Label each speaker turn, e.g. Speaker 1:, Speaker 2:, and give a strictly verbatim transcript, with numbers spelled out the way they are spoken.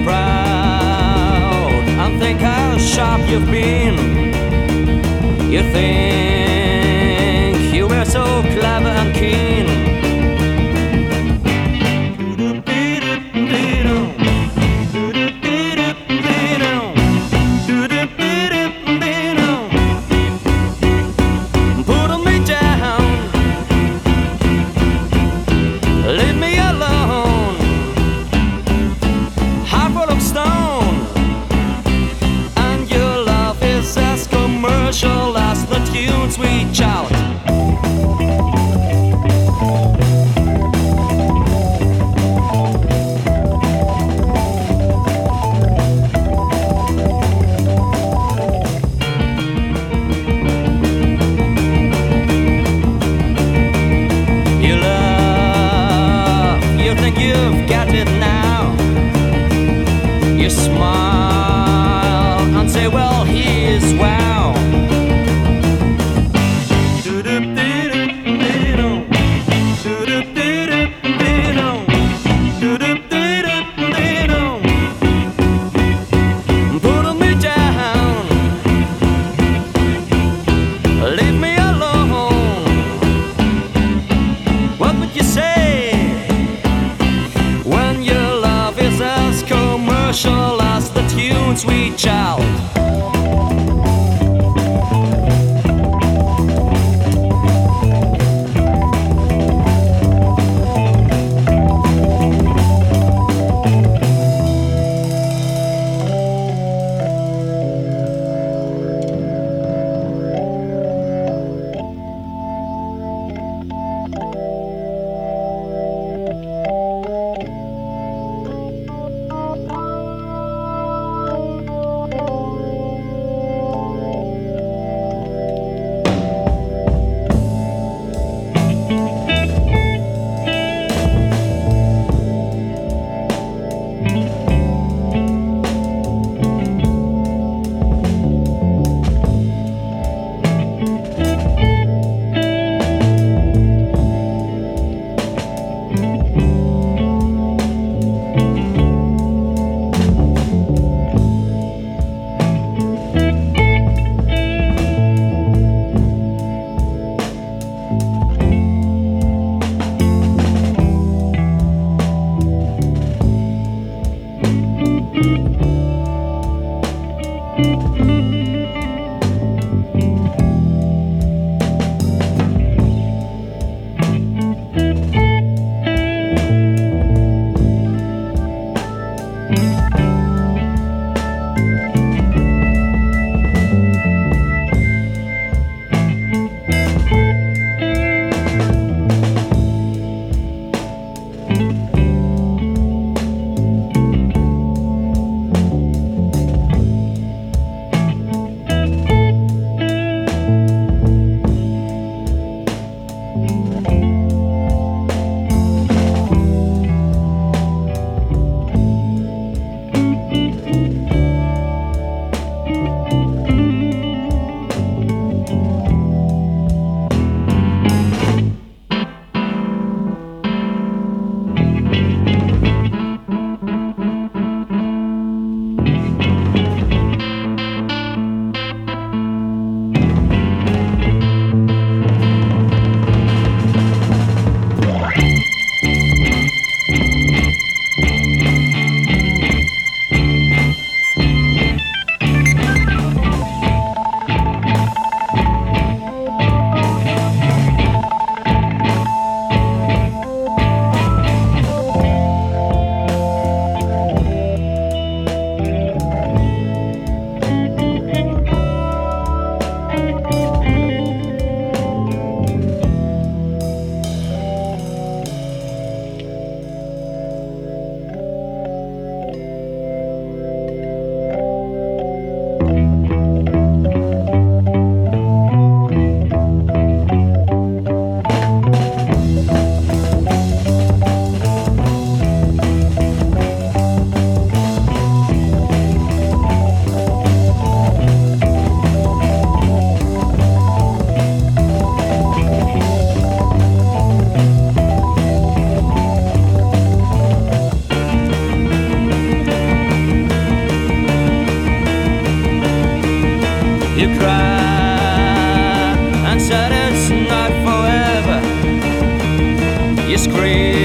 Speaker 1: proud and think how sharp you've been. You think you were so clever and keen. Putting me down, leave me alone, heart full of stone, and your love is as commercial as the tunes we shout. You love, you think you've got it now. You smile and say, well, he is wow. Putting me down, leave me alone. What would you say when your love is as commercial as the tunes we shout? free.